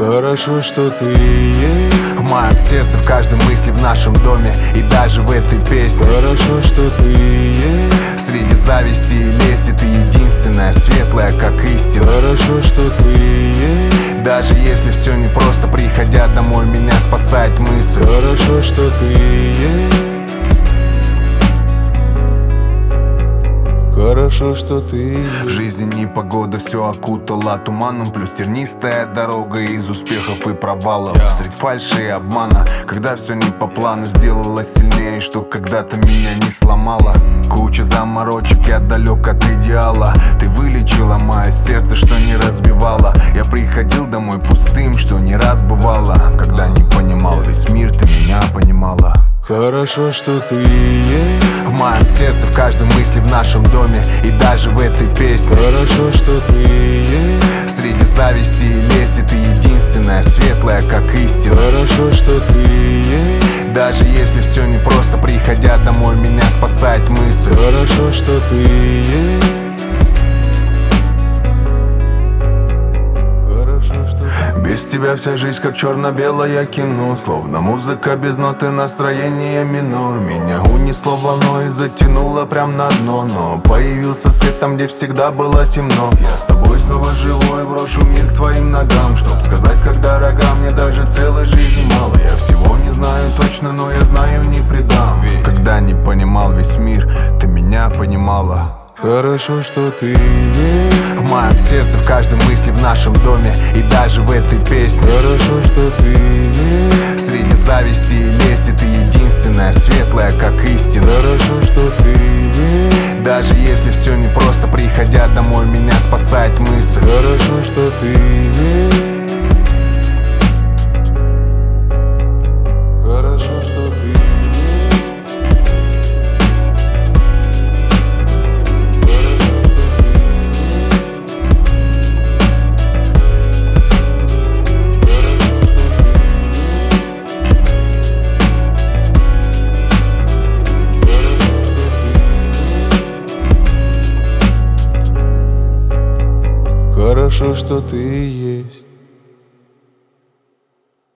Хорошо, что ты есть в моем сердце, в каждой мысли, в нашем доме и даже в этой песне. Хорошо, что ты есть среди зависти и лести ты единственная, светлая, как истина. Хорошо, что ты есть даже если все непросто, приходя домой, меня спасает мысль. Хорошо, что ты есть Хорошо, что ты в жизни непогода все окутала туманом, плюс тернистая дорога из успехов и провалов, средь фальши и обмана. Когда все не по плану, сделала сильнее, что когда-то меня не сломало. Куча заморочек, я далек от идеала. Ты вылечила мое сердце, что не разбивала. Я приходил домой пустым, что не раз бывало. Когда не понимал весь мир, ты меня понимала. Хорошо, что ты есть в моем сердце, в каждой мысли, в нашем доме и даже в этой песне. Хорошо, что ты есть среди зависти и лести ты единственная, светлая, как истина. Хорошо, что ты есть даже если все непросто, приходя домой, меня спасает мысль. Хорошо, что ты есть без тебя вся жизнь как черно-белое кино, словно музыка без ноты, настроение минор. Меня унесло волной и затянуло прям на дно, но появился свет там, где всегда было темно. Я с тобой снова живой, брошу мир к твоим ногам, чтоб сказать, как дорога мне даже целой жизни мало. Я всего не знаю точно, но я знаю, не предам. Ведь когда не понимал весь мир, ты меня понимала. Хорошо, что ты есть в моем сердце, в каждой мысли, в нашем доме и даже в этой песне. Хорошо, что ты есть среди зависти и лести ты единственная, светлая, как истина. Хорошо, что ты есть даже если все непросто, приходя домой, меня спасает мысль. Хорошо, что ты есть Хорошо, что ты есть Хорошо, что ты есть